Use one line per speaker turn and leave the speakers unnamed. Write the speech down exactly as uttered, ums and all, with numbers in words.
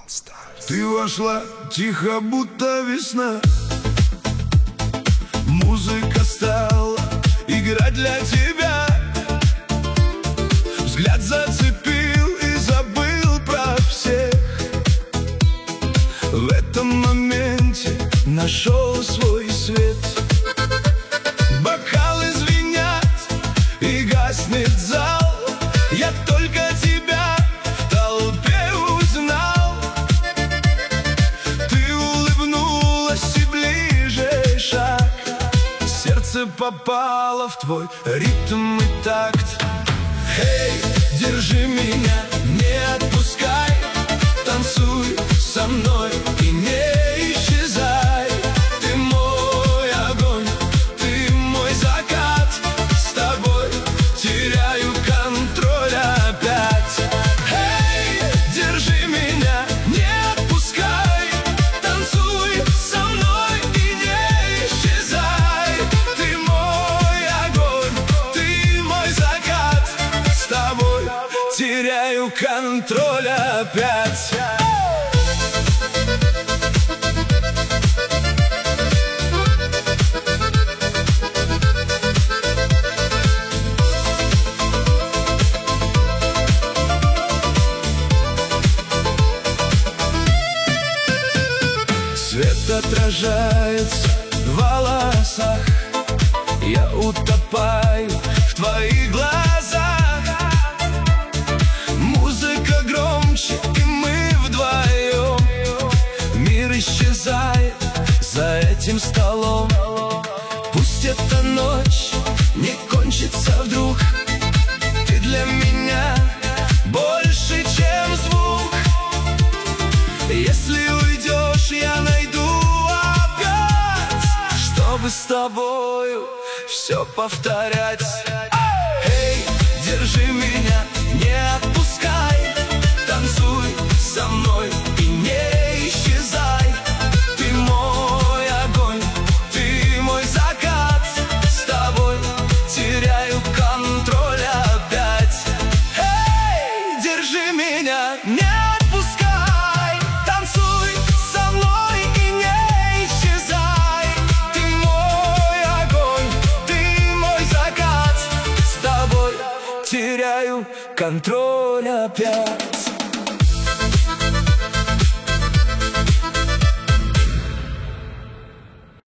Ты вошла тихо, будто весна. Музыка стала играть для тебя. Взгляд зацепил и забыл про всех. В этом моменте нашел свой свет. Бокалы звенят и гаснет зал. Я только тебя в толпе узнал. Ты улыбнулась и ближе шаг. Сердце попало в твой ритм и такт. Эй, держи меня, не отпускай. Танцуй со мной и не исчезай. Ты мой огонь, ты мой закат. С тобой теряю контроль опять. Эй, держи меня, не отпускай. Танцуй со мной и не исчезай. Ты мой огонь, ты мой закат. С тобой теряю контроль опять. Свет отражается в волосах. Я утопаю в твоих глазах. Музыка громче, и мы вдвоем. Мир исчезает за этим столом. Пусть эта ночь не кончится вдруг. Ты для меня больше, чем звук. Если уйдешь, я найду опять, чтобы с тобою все повторять. Эй, держи меня, не отпускай. Танцуй со мной и не исчезай. Ты мой огонь, ты мой закат. С тобой теряю контроль опять. Эй, держи меня, не отпускай. Танцуй со мной и не исчезай. Ты мой огонь, ты мой закат. С тобой теряю контроль опять.